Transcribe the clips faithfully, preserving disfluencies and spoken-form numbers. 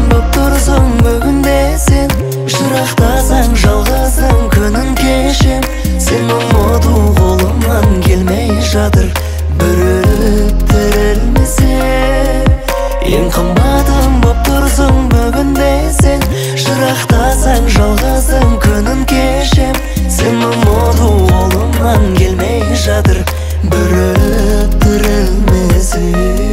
боп тұрсың бүгінде сен. Жырақтасаң жалғызым күнін кешем. Сен ұмыту қолымнан келмей жатыр. Бүріліп тірілмесем. Ең қымбатым боп тұрсың бүгінде сен. Жырақтасаң жалғызым күнін кешем. Сен ұмыту қолымнан келмей жатыр. Бүріліп тірілмесем.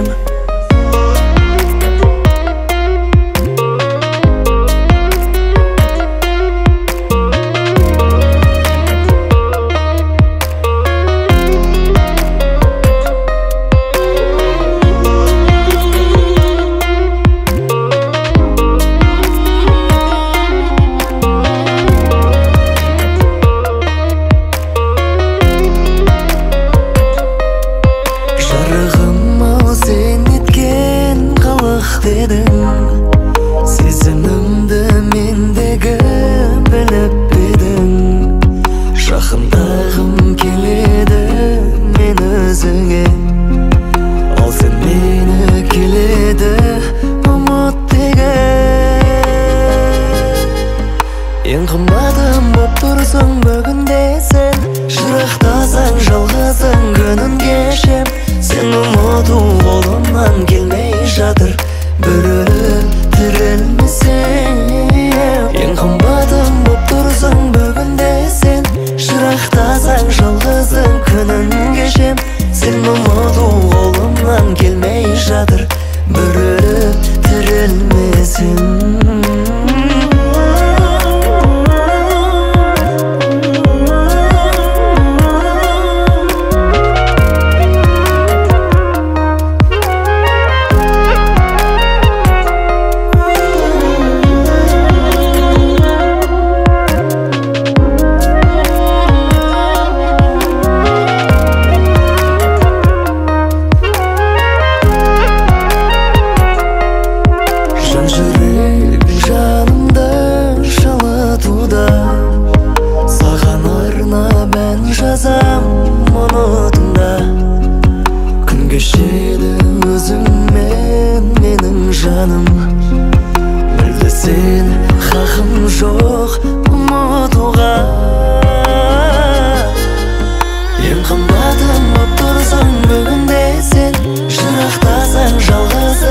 Сезімімді мендегі біліп едің. Жақындағым келеді мен өзіңе. Ал сен мені келеді ұмыт деген. Ең қымбатым боп тұрсың бүгінде сен. Жырақтасаң жалғызың күнін кешем. Сен ұмыту қолымнан келмей жатыр. Бүріліп тірілмесем. Ең қымбатым боп тұрсың бүгінде сен. Жырақтасаң жалғызым күнін кешем. Сен ұмыту қолымнан келмей жатыр. Бүріліп тірілмесем. Жазам мұнытында. Күн кешеді өзіңмен менің жаным. Мүлде сен хақым жоқ ұмытуға. Ең қымбатым боп тұрсың бүгінде сен. Жырақтасаң жалғыз